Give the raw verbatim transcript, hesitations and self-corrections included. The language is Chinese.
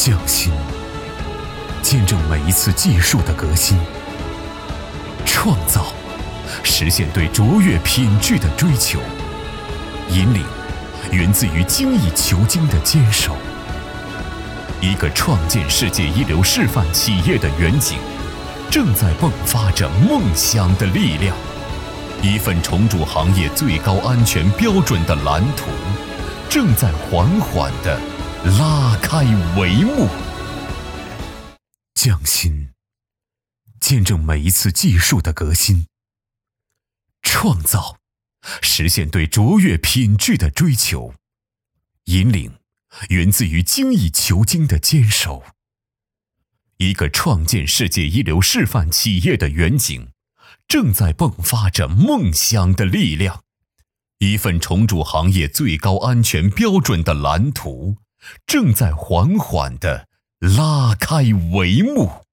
匠心，见证每一次技术的革新；创造，实现对卓越品质的追求；引领，源自于精益求精的坚守。一个创建世界一流示范企业的远景，正在迸发着梦想的力量。一份重铸行业最高安全标准的蓝图，正在缓缓地拉开帷幕。匠心，见证每一次技术的革新；创造，实现对卓越品质的追求；引领，源自于精益求精的坚守。一个创建世界一流示范企业的远景，正在迸发着梦想的力量。一份重铸行业最高安全标准的蓝图，正在缓缓地拉开帷幕。